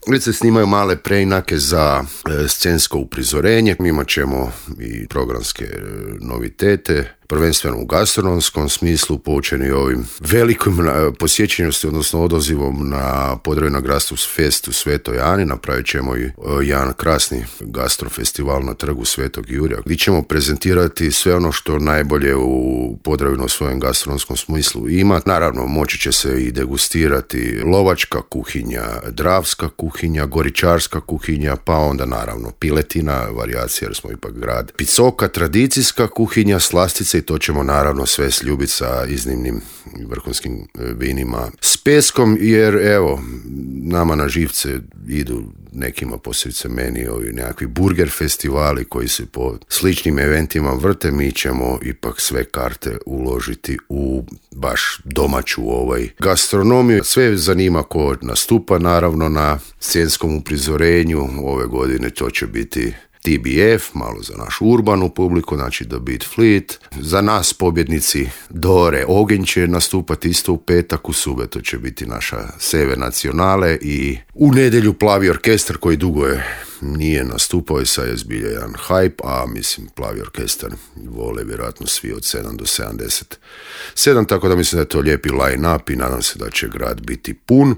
Već se snimaju male preinake za scensko uprizorenje. Imat ćemo i programske novitete, prvenstveno u gastronomskom smislu, poučeni ovim velikom posjećenosti, odnosno odazivom na Podravina Gastros Fest u Svetoj Ani. Napravit ćemo i jedan krasni gastrofestival na trgu Svetog Jurja, gdje ćemo prezentirati sve ono što najbolje u Podravinu u svojem gastronomskom smislu ima. Naravno, moći će se i degustirati lovačka kuhinja, dravska kuhinja, goričarska kuhinja, pa onda naravno piletina, varijacija jer smo ipak grad, picoka, tradicijska kuhinja, slastice, i to ćemo naravno sve sljubiti sa iznimnim vrhunskim vinima s peskom, jer evo, nama na živce idu nekima, posebice meni, ovi nekakvi burger festivali koji se po sličnim eventima vrte. Mi ćemo ipak sve karte uložiti u baš domaću gastronomiju. Sve zanima ko nastupa naravno na scenskom uprizorenju. Ove godine to će biti TBF, malo za našu urbanu publiku, znači The Beat Fleet. Za nas pobjednici Dore Ogenj će nastupati isto u petak, u subotu će biti naša Seve Nacionale i u nedjelju Plavi orkestar koji dugo nije nastupao i sad je zbilja jedan hype, a mislim Plavi orkestar vole vjerojatno svi od 7 do 77, tako da mislim da je to lijepi line-up i nadam se da će grad biti pun.